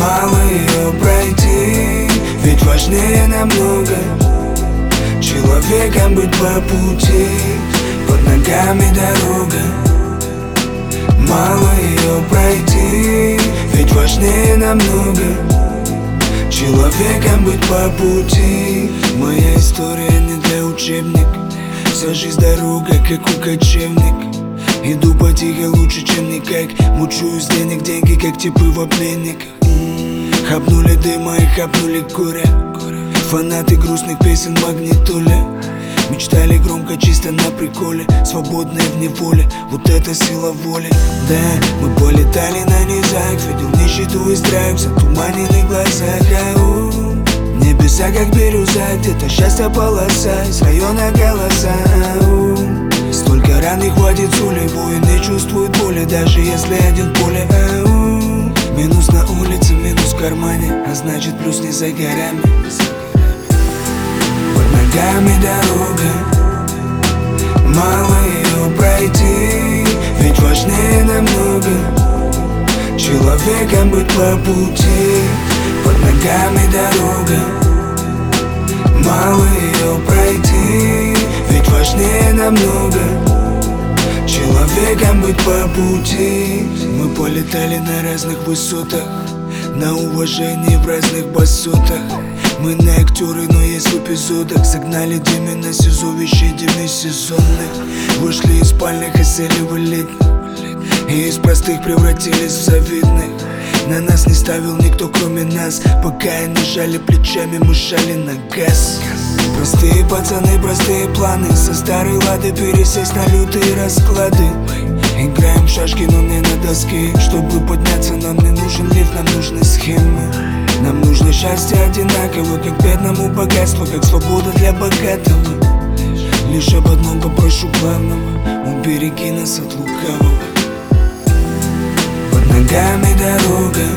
Мало ее пройти, ведь важнее намного человеком быть по пути, под ногами дорога. Мало ее пройти, ведь важнее намного человеком быть по пути. Моя история не для учебника, вся жизнь дорога, как у кочевник. Иду потихо лучше, чем никак, мучу из денег деньги, как типы в пленниках. Хапнули дыма и хапнули куря, фанаты грустных песен в магнитоле. Мечтали громко, чисто на приколе, свободные в неволе, вот это сила воли. Да, мы полетали на низах, видел нищету и страх в затуманенных глазах. Небеса как бирюза, где-то счастье полоса, из района голоса. Столько ран не хватит соли, воины чувствуют боли, даже если один в поле. Минус на улице, минус в кармане, а значит плюс не за горами. Под ногами дорога, мало ее пройти, ведь важнее намного человеком быть по пути. Под ногами дорога, мало ее пройти, ведь важнее намного человеком быть по пути. Мы полетали на разных высотах, на уважении в разных басотах. Мы не актеры, но есть в эпизодах. Загнали Диме на СИЗО вещей демисезонных. Вышли из спальных и сели в элитных, и из простых превратились в завидных. На нас не ставил никто, кроме нас, пока они жали плечами, мы жали на газ. Простые пацаны, простые планы, со старой лады пересесть на лютые расклады. Играем в шашки, но не на доске. Чтобы подняться, нам не нужен лифт, нам нужны схемы. Нам нужно счастье одинаково, как бедному богатство, как свобода для богатого. Лишь об одном попрошу главного: убереги нас от лукавого. Под ногами дорога,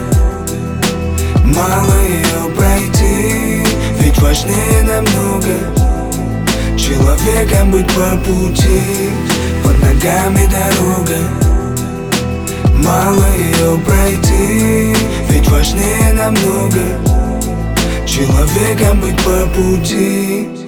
мало ее пройти, ведь важнее намного человеком быть по пути. Под ногами дорога, мало ее пройти, ведь важнее намного человеком быть по пути.